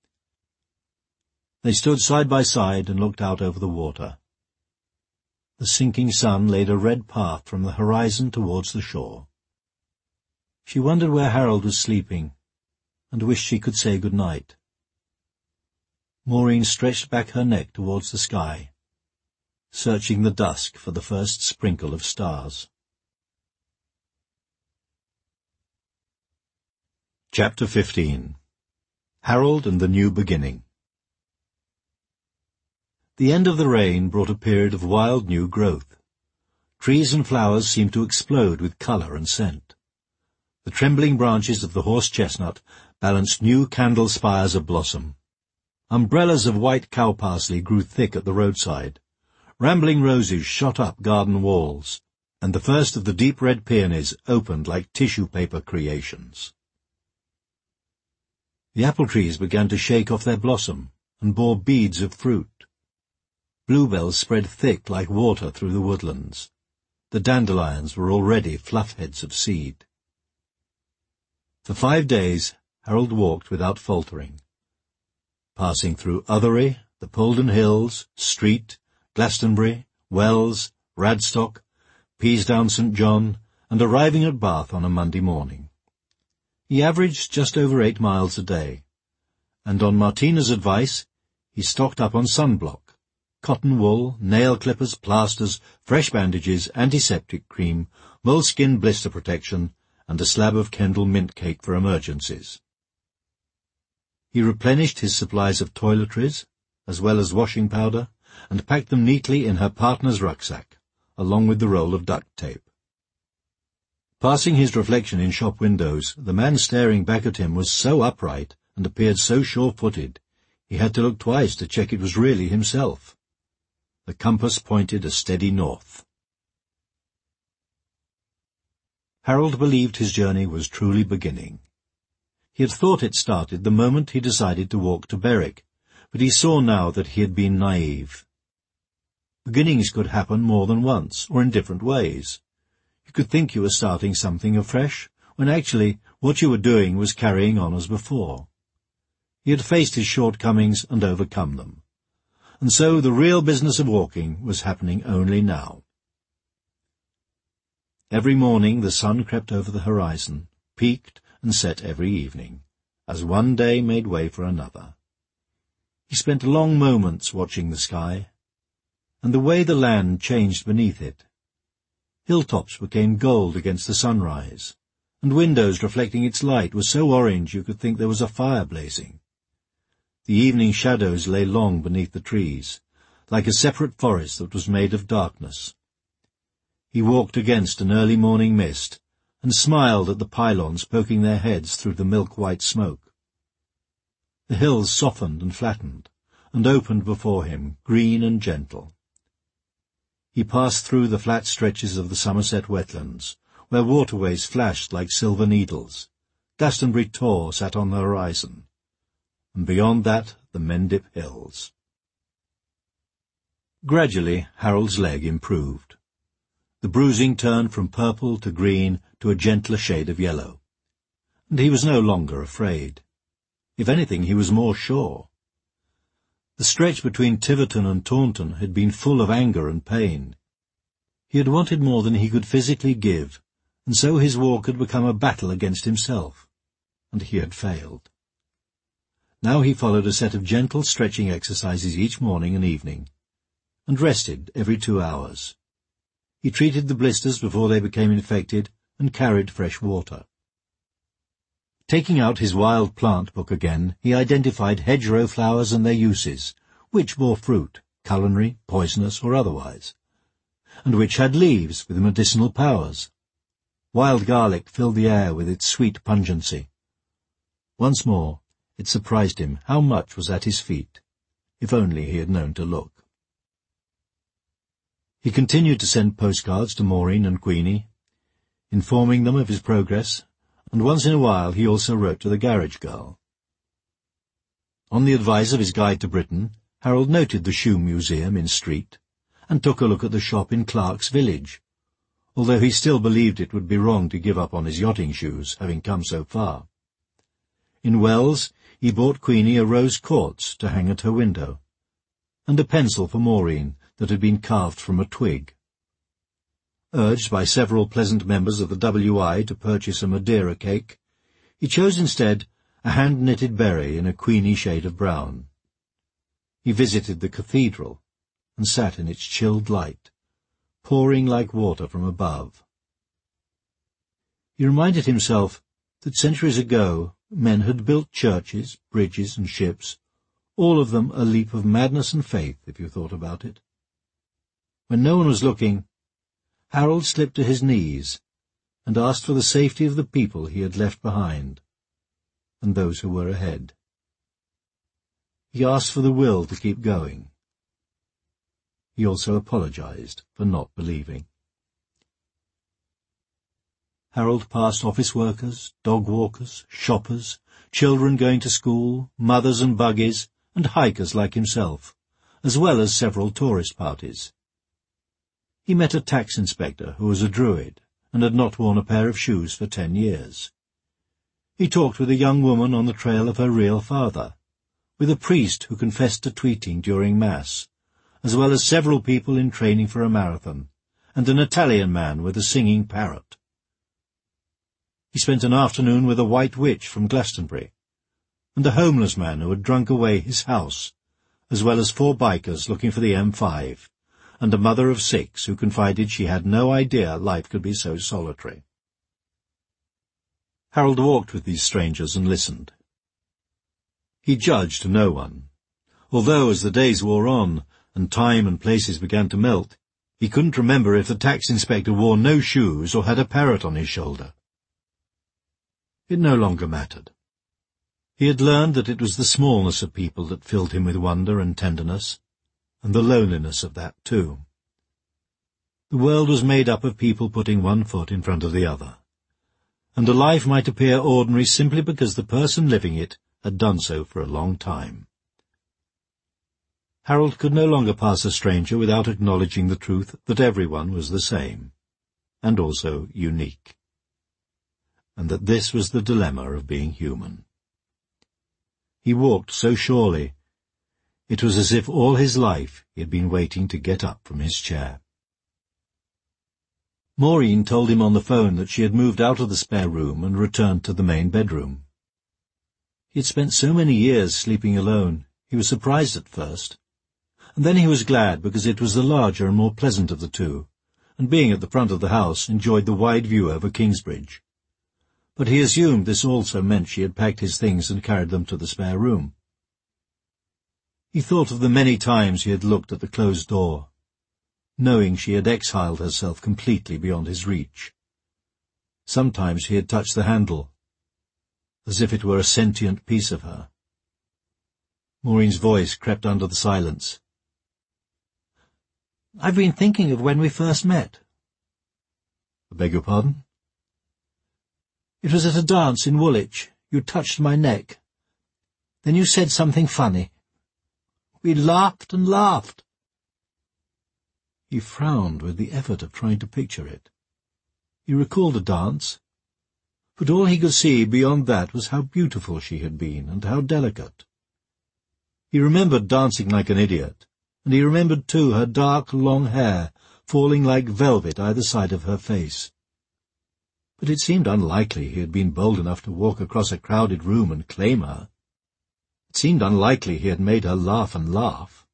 They stood side by side and looked out over the water. The sinking sun laid a red path from the horizon towards the shore. She wondered where Harold was sleeping, and wished she could say good night. Maureen stretched back her neck towards the sky, searching the dusk for the first sprinkle of stars. Chapter fifteen. Harold and the New Beginning. The end of the rain brought a period of wild new growth. Trees and flowers seemed to explode with colour and scent. The trembling branches of the horse-chestnut balanced new candle spires of blossom. Umbrellas of white cow parsley grew thick at the roadside. Rambling roses shot up garden walls, and the first of the deep red peonies opened like tissue-paper creations. The apple trees began to shake off their blossom and bore beads of fruit. Bluebells spread thick like water through the woodlands. The dandelions were already fluff-heads of seed. For five days Harold walked without faltering, passing through Ottery, the Polden Hills, Street, Glastonbury, Wells, Radstock, Peasdown St John, and arriving at Bath on a Monday morning. He averaged just over eight miles a day, and on Martina's advice he stocked up on sunblock, cotton wool, nail clippers, plasters, fresh bandages, antiseptic cream, moleskin blister protection, and a slab of Kendal mint cake for emergencies. He replenished his supplies of toiletries, as well as washing powder, and packed them neatly in her partner's rucksack, along with the roll of duct tape. Passing his reflection in shop windows, the man staring back at him was so upright and appeared so sure-footed, he had to look twice to check it was really himself. The compass pointed a steady north. Harold believed his journey was truly beginning. He had thought it started the moment he decided to walk to Berwick, but he saw now that he had been naive. Beginnings could happen more than once, or in different ways. You could think you were starting something afresh, when actually what you were doing was carrying on as before. He had faced his shortcomings and overcome them, and so the real business of walking was happening only now. Every morning the sun crept over the horizon, peaked and set every evening, as one day made way for another. He spent long moments watching the sky, and the way the land changed beneath it. Hilltops became gold against the sunrise, and windows reflecting its light were so orange you could think there was a fire blazing. The evening shadows lay long beneath the trees, like a separate forest that was made of darkness. He walked against an early morning mist, and smiled at the pylons poking their heads through the milk-white smoke. The hills softened and flattened, and opened before him, green and gentle. He passed through the flat stretches of the Somerset wetlands, where waterways flashed like silver needles. Glastonbury Tor sat on the horizon, and beyond that the Mendip Hills. Gradually Harold's leg improved. The bruising turned from purple to green to a gentler shade of yellow, and he was no longer afraid. If anything, he was more sure. The stretch between Tiverton and Taunton had been full of anger and pain. He had wanted more than he could physically give, and so his walk had become a battle against himself, and he had failed. Now he followed a set of gentle stretching exercises each morning and evening, and rested every two hours. He treated the blisters before they became infected, and carried fresh water. Taking out his wild plant book again, he identified hedgerow flowers and their uses, which bore fruit, culinary, poisonous, or otherwise, and which had leaves with medicinal powers. Wild garlic filled the air with its sweet pungency. Once more, it surprised him how much was at his feet, if only he had known to look. He continued to send postcards to Maureen and Queenie, informing them of his progress, and once in a while he also wrote to the garage girl. On the advice of his guide to Britain, Harold noted the shoe museum in Street, and took a look at the shop in Clark's Village, although he still believed it would be wrong to give up on his yachting shoes, having come so far. In Wells he bought Queenie a rose quartz to hang at her window, and a pencil for Maureen that had been carved from a twig. Urged by several pleasant members of the W I to purchase a Madeira cake, he chose instead a hand-knitted berry in a Queenie shade of brown. He visited the cathedral, and sat in its chilled light, pouring like water from above. He reminded himself that centuries ago men had built churches, bridges, and ships, all of them a leap of madness and faith, if you thought about it. When no one was looking, Harold slipped to his knees and asked for the safety of the people he had left behind, and those who were ahead. He asked for the will to keep going. He also apologized for not believing. Harold passed office workers, dog walkers, shoppers, children going to school, mothers and buggies, and hikers like himself, as well as several tourist parties. He met a tax inspector who was a Druid and had not worn a pair of shoes for ten years. He talked with a young woman on the trail of her real father, with a priest who confessed to tweeting during Mass, as well as several people in training for a marathon, and an Italian man with a singing parrot. He spent an afternoon with a white witch from Glastonbury, and a homeless man who had drunk away his house, as well as four bikers looking for the M five, and a mother of six who confided she had no idea life could be so solitary. Harold walked with these strangers and listened. He judged no one, although as the days wore on, and time and places began to melt, he couldn't remember if the tax inspector wore no shoes or had a parrot on his shoulder. It no longer mattered. He had learned that it was the smallness of people that filled him with wonder and tenderness, and the loneliness of that too. The world was made up of people putting one foot in front of the other, and a life might appear ordinary simply because the person living it had done so for a long time. Harold could no longer pass a stranger without acknowledging the truth that everyone was the same, and also unique, and that this was the dilemma of being human. He walked so surely, it was as if all his life he had been waiting to get up from his chair. Maureen told him on the phone that she had moved out of the spare room and returned to the main bedroom. He had spent so many years sleeping alone, he was surprised at first. And then he was glad because it was the larger and more pleasant of the two, and being at the front of the house enjoyed the wide view over Kingsbridge. But he assumed this also meant she had packed his things and carried them to the spare room. He thought of the many times he had looked at the closed door, knowing she had exiled herself completely beyond his reach. Sometimes he had touched the handle, as if it were a sentient piece of her. Maureen's voice crept under the silence. "I've been thinking of when we first met." "I beg your pardon?" "It was at a dance in Woolwich. You touched my neck. Then you said something funny. We laughed and laughed." He frowned with the effort of trying to picture it. He recalled a dance, but all he could see beyond that was how beautiful she had been and how delicate. He remembered dancing like an idiot, and he remembered, too, her dark, long hair falling like velvet either side of her face. But it seemed unlikely he had been bold enough to walk across a crowded room and claim her. It seemed unlikely he had made her laugh and laugh.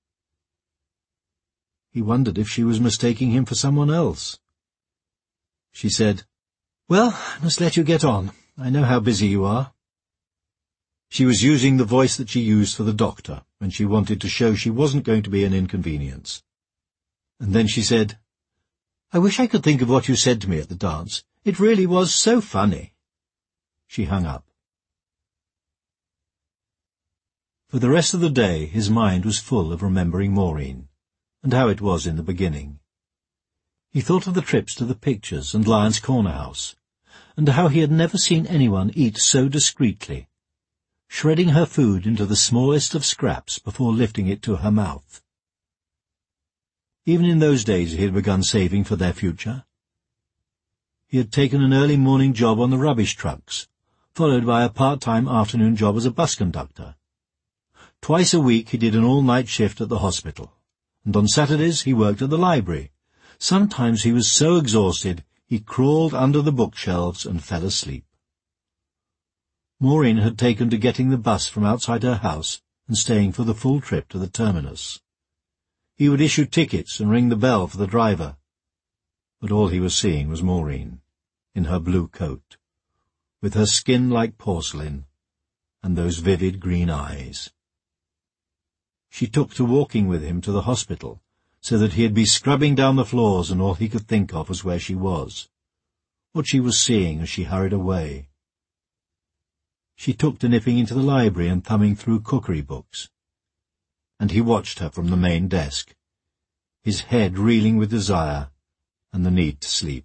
He wondered if she was mistaking him for someone else. She said, "Well, I must let you get on. I know how busy you are." She was using the voice that she used for the doctor when she wanted to show she wasn't going to be an inconvenience. And then she said, "I wish I could think of what you said to me at the dance. It really was so funny." She hung up. For the rest of the day his mind was full of remembering Maureen, and how it was in the beginning. He thought of the trips to the pictures and Lyons Corner House, and how he had never seen anyone eat so discreetly, shredding her food into the smallest of scraps before lifting it to her mouth. Even in those days he had begun saving for their future. He had taken an early morning job on the rubbish trucks, followed by a part-time afternoon job as a bus conductor. Twice a week he did an all-night shift at the hospital, and on Saturdays he worked at the library. Sometimes he was so exhausted he crawled under the bookshelves and fell asleep. Maureen had taken to getting the bus from outside her house and staying for the full trip to the terminus. He would issue tickets and ring the bell for the driver, but all he was seeing was Maureen, in her blue coat, with her skin like porcelain, and those vivid green eyes. She took to walking with him to the hospital, so that he'd be scrubbing down the floors and all he could think of was where she was, what she was seeing as she hurried away. She took to nipping into the library and thumbing through cookery books, and he watched her from the main desk, his head reeling with desire and the need to sleep.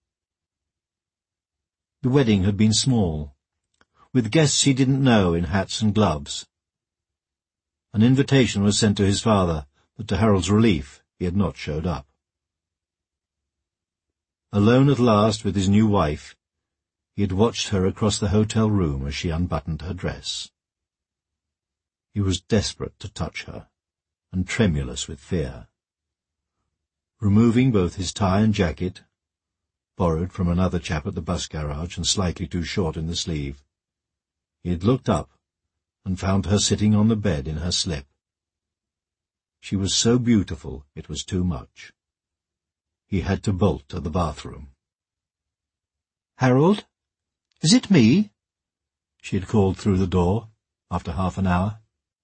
The wedding had been small, with guests he didn't know in hats and gloves. An invitation was sent to his father, but to Harold's relief he had not showed up. Alone at last with his new wife, he had watched her across the hotel room as she unbuttoned her dress. He was desperate to touch her, and tremulous with fear. Removing both his tie and jacket, borrowed from another chap at the bus garage and slightly too short in the sleeve, he had looked up and found her sitting on the bed in her slip. She was so beautiful it was too much. He had to bolt to the bathroom. "Harold? Is it me?" she had called through the door, after half an hour.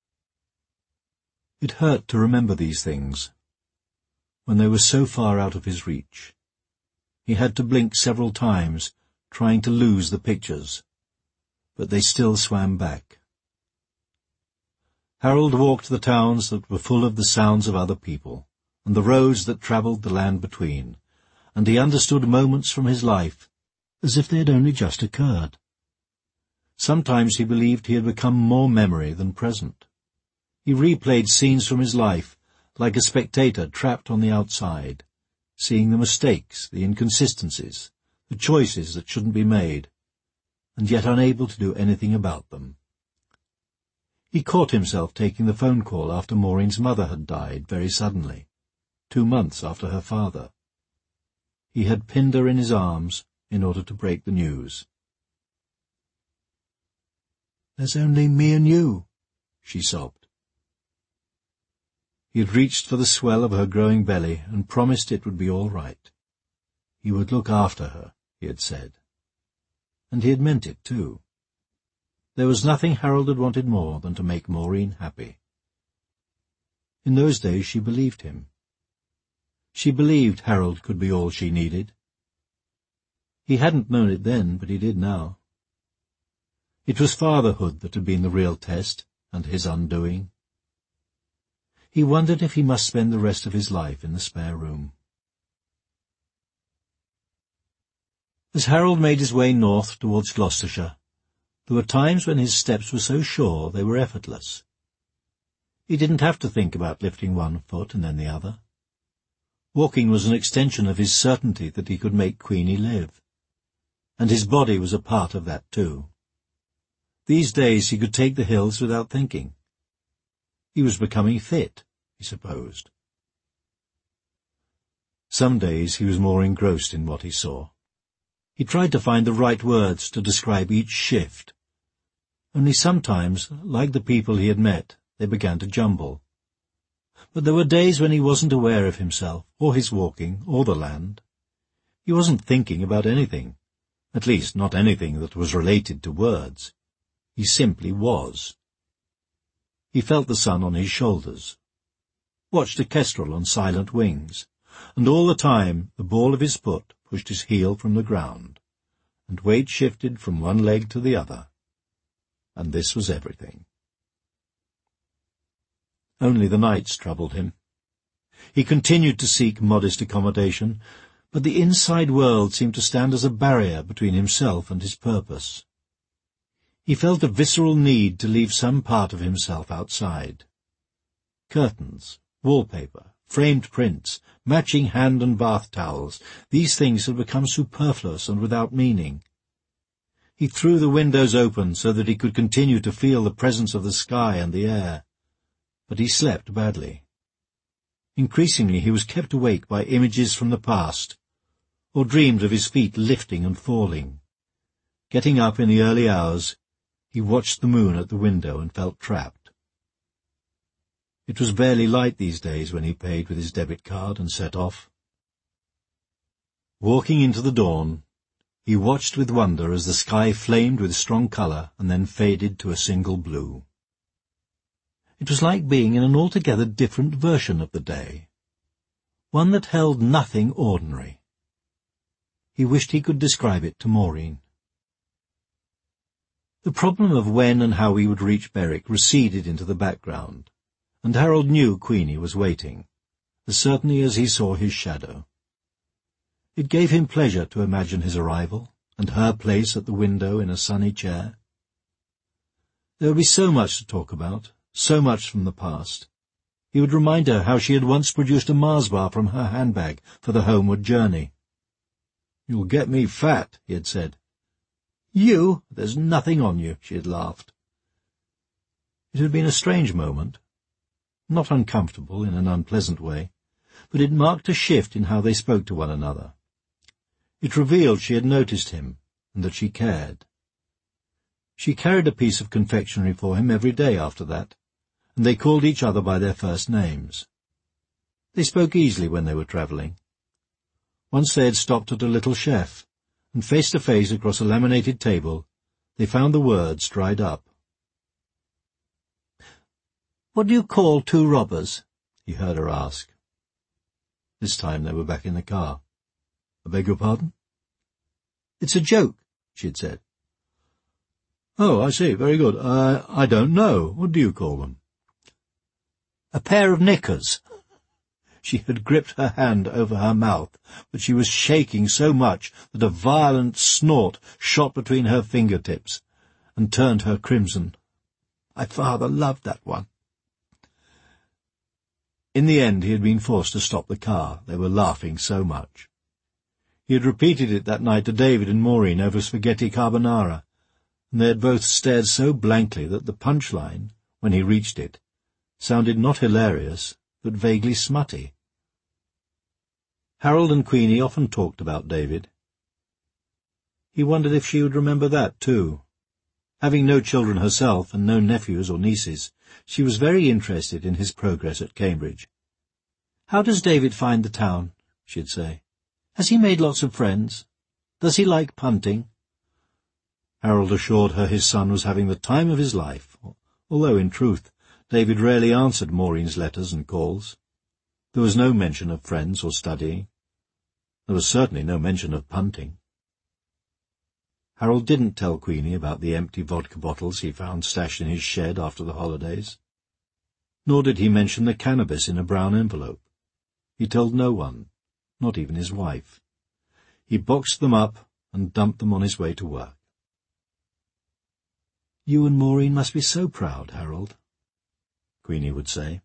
It hurt to remember these things, when they were so far out of his reach. He had to blink several times, trying to lose the pictures, but they still swam back. Harold walked the towns that were full of the sounds of other people, and the roads that travelled the land between, and he understood moments from his life as if they had only just occurred. Sometimes he believed he had become more memory than present. He replayed scenes from his life, like a spectator trapped on the outside, seeing the mistakes, the inconsistencies, the choices that shouldn't be made, and yet unable to do anything about them. He caught himself taking the phone call after Maureen's mother had died very suddenly, two months after her father. He had pinned her in his arms in order to break the news. "There's only me and you," she sobbed. He had reached for the swell of her growing belly and promised it would be all right. He would look after her, he had said. And he had meant it, too. There was nothing Harold had wanted more than to make Maureen happy. In those days she believed him. She believed Harold could be all she needed. He hadn't known it then, but he did now. It was fatherhood that had been the real test, and his undoing. He wondered if he must spend the rest of his life in the spare room. As Harold made his way north towards Gloucestershire, there were times when his steps were so sure they were effortless. He didn't have to think about lifting one foot and then the other. Walking was an extension of his certainty that he could make Queenie live. And his body was a part of that too. These days he could take the hills without thinking. He was becoming fit, he supposed. Some days he was more engrossed in what he saw. He tried to find the right words to describe each shift. Only sometimes, like the people he had met, they began to jumble. But there were days when he wasn't aware of himself, or his walking, or the land. He wasn't thinking about anything, at least not anything that was related to words. He simply was. He felt the sun on his shoulders, watched a kestrel on silent wings, and all the time the ball of his foot pushed his heel from the ground, and weight shifted from one leg to the other. And this was everything. Only the nights troubled him. He continued to seek modest accommodation, but the inside world seemed to stand as a barrier between himself and his purpose. He felt a visceral need to leave some part of himself outside. Curtains, wallpaper, framed prints, matching hand and bath towels, these things had become superfluous and without meaning. He threw the windows open so that he could continue to feel the presence of the sky and the air. But he slept badly. Increasingly he was kept awake by images from the past, or dreamed of his feet lifting and falling. Getting up in the early hours, he watched the moon at the window and felt trapped. It was barely light these days when he paid with his debit card and set off. Walking into the dawn, he watched with wonder as the sky flamed with strong colour and then faded to a single blue. It was like being in an altogether different version of the day, one that held nothing ordinary. He wished he could describe it to Maureen. The problem of when and how he would reach Berwick receded into the background, and Harold knew Queenie was waiting, as certainly as he saw his shadow. It gave him pleasure to imagine his arrival, and her place at the window in a sunny chair. There would be so much to talk about, so much from the past. He would remind her how she had once produced a Mars bar from her handbag for the homeward journey. "You'll get me fat," he had said. "You? There's nothing on you," she had laughed. It had been a strange moment, not uncomfortable in an unpleasant way, but it marked a shift in how they spoke to one another. It revealed she had noticed him, and that she cared. She carried a piece of confectionery for him every day after that, and they called each other by their first names. They spoke easily when they were travelling. Once they had stopped at a little chef, and face to face across a laminated table, they found the words dried up. "What do you call two robbers?" he heard her ask. This time they were back in the car. "I beg your pardon?" "It's a joke," she had said. "Oh, I see. Very good. Uh, I don't know. What do you call them?" "A pair of knickers." She had gripped her hand over her mouth, but she was shaking so much that a violent snort shot between her fingertips and turned her crimson. "My father loved that one." In the end he had been forced to stop the car. They were laughing so much. He had repeated it that night to David and Maureen over spaghetti carbonara, and they had both stared so blankly that the punchline, when he reached it, sounded not hilarious, but vaguely smutty. Harold and Queenie often talked about David. He wondered if she would remember that too. Having no children herself and no nephews or nieces, she was very interested in his progress at Cambridge. "How does David find the town?" she'd say. "Has he made lots of friends? Does he like punting?" Harold assured her his son was having the time of his life, although, in truth, David rarely answered Maureen's letters and calls. There was no mention of friends or studying. There was certainly no mention of punting. Harold didn't tell Queenie about the empty vodka bottles he found stashed in his shed after the holidays. Nor did he mention the cannabis in a brown envelope. He told no one, not even his wife. He boxed them up and dumped them on his way to work. "You and Maureen must be so proud, Harold," Queenie would say.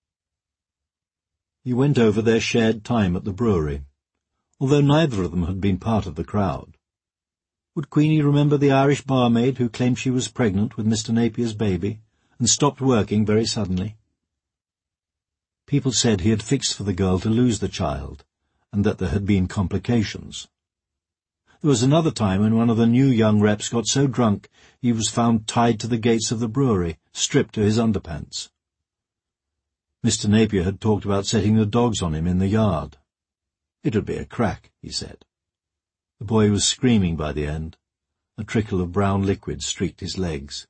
He went over their shared time at the brewery, although neither of them had been part of the crowd. Would Queenie remember the Irish barmaid who claimed she was pregnant with Mister Napier's baby and stopped working very suddenly? People said he had fixed for the girl to lose the child, and that there had been complications. There was another time when one of the new young reps got so drunk he was found tied to the gates of the brewery, stripped to his underpants. Mister Napier had talked about setting the dogs on him in the yard. It would be a crack, he said. The boy was screaming by the end. A trickle of brown liquid streaked his legs.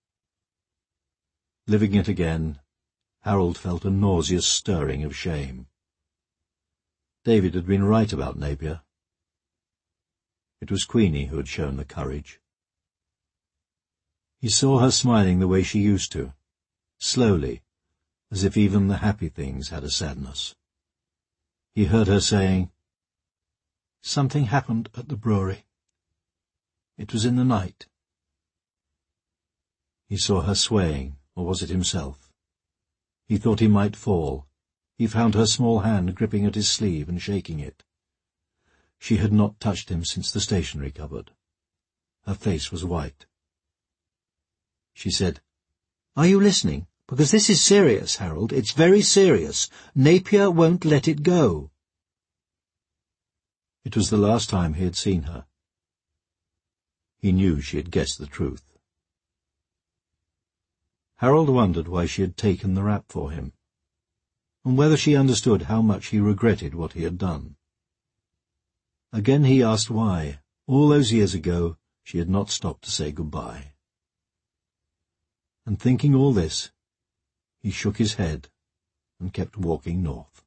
Living it again, Harold felt a nauseous stirring of shame. David had been right about Napier. It was Queenie who had shown the courage. He saw her smiling the way she used to, slowly, as if even the happy things had a sadness. He heard her saying, "Something happened at the brewery. It was in the night." He saw her swaying, or was it himself? He thought he might fall. He found her small hand gripping at his sleeve and shaking it. She had not touched him since the stationery cupboard. Her face was white. She said, "Are you listening? Because this is serious, Harold. It's very serious. Napier won't let it go." It was the last time he had seen her. He knew she had guessed the truth. Harold wondered why she had taken the rap for him, and whether she understood how much he regretted what he had done. Again he asked why, all those years ago, she had not stopped to say goodbye. And thinking all this, he shook his head and kept walking north.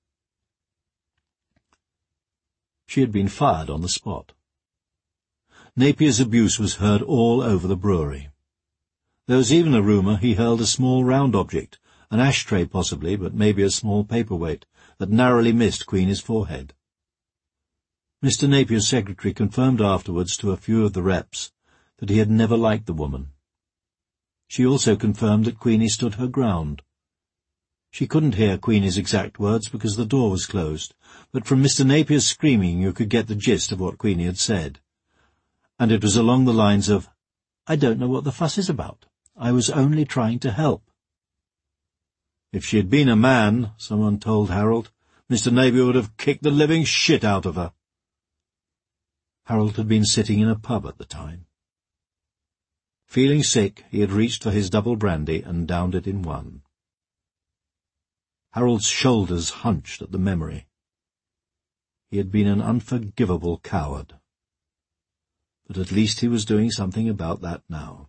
She had been fired on the spot. Napier's abuse was heard all over the brewery. There was even a rumour he hurled a small round object, an ashtray possibly, but maybe a small paperweight, that narrowly missed Queenie's forehead. Mister Napier's secretary confirmed afterwards to a few of the reps that he had never liked the woman. She also confirmed that Queenie stood her ground. She couldn't hear Queenie's exact words because the door was closed, but from Mister Napier's screaming you could get the gist of what Queenie had said. And it was along the lines of, "I don't know what the fuss is about. I was only trying to help." If she had been a man, someone told Harold, Mister Napier would have kicked the living shit out of her. Harold had been sitting in a pub at the time. Feeling sick, he had reached for his double brandy and downed it in one. Harold's shoulders hunched at the memory. He had been an unforgivable coward. But at least he was doing something about that now.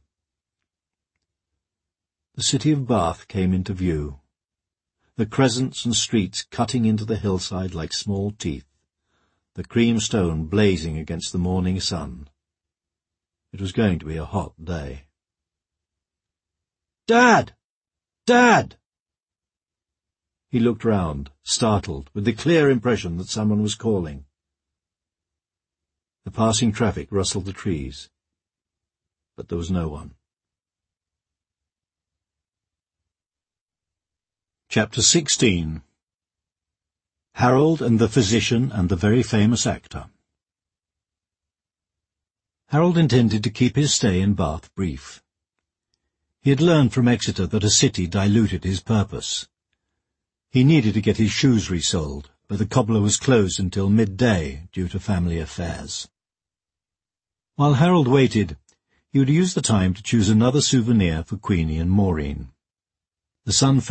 The city of Bath came into view, the crescents and streets cutting into the hillside like small teeth, the cream stone blazing against the morning sun. It was going to be a hot day. "Dad! Dad!" He looked round, startled, with the clear impression that someone was calling. The passing traffic rustled the trees, but there was no one. Chapter sixteen. Harold and the Physician and the Very Famous Actor. Harold intended to keep his stay in Bath brief. He had learned from Exeter that a city diluted his purpose. He needed to get his shoes resoled, but the cobbler was closed until midday due to family affairs. While Harold waited, he would use the time to choose another souvenir for Queenie and Maureen. The sun